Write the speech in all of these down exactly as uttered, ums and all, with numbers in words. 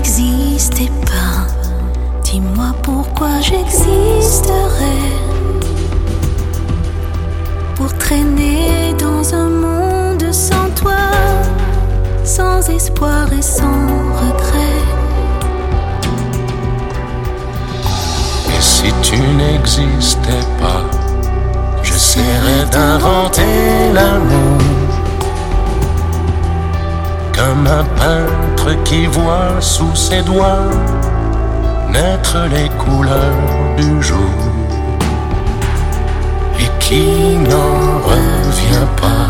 n'existais pas, dis-moi pourquoi j'existerais. Pour traîner dans un monde sans toi, sans espoir et sans regret. Et si tu n'existais pas, j'essaierais d'inventer l'amour, comme un peintre qui voit sous ses doigts naître les couleurs du jour et qui n'en revient pas.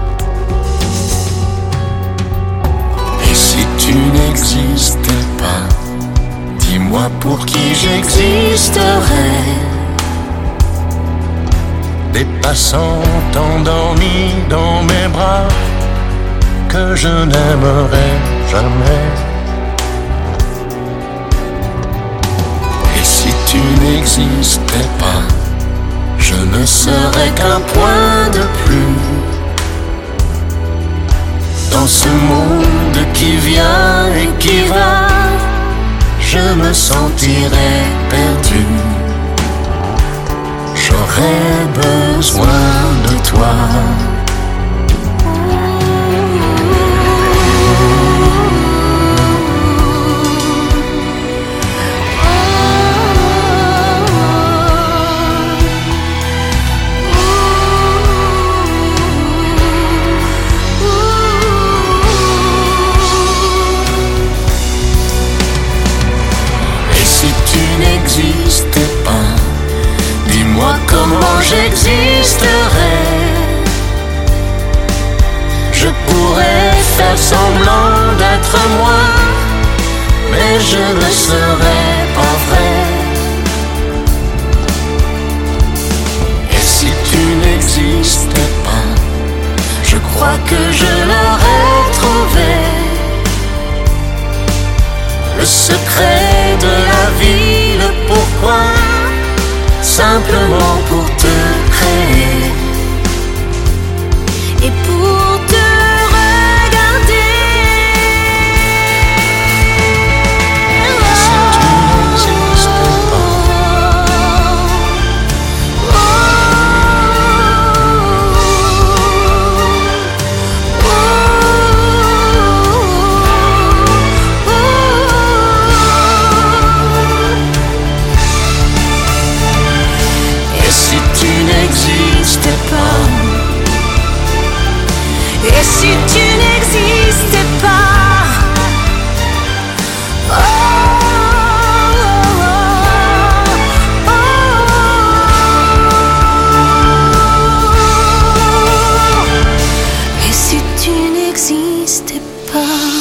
Et si tu n'existais pas, dis-moi pour qui j'existerais. Des passants endormis dans mes bras que je n'aimerai jamais. Et si tu n'existais pas, je ne serais qu'un point de plus dans ce monde qui vient et qui va. Je me sentirais perdu. J'aurais besoin de toi. N'existais pas, dis-moi comment j'existerais. Je pourrais faire semblant d'être moi, mais je ne serais pas vrai. Et si tu n'existais pas, je crois que je l'aurais trouvé, le secret de la vie, le pourquoi, simplement pour te créer et pour te regarder. Si tu n'existais pas, oh, oh, oh, et si tu n'existais pas, et si tu n'existais pas, oh, oh, oh, et si tu n'existais pas.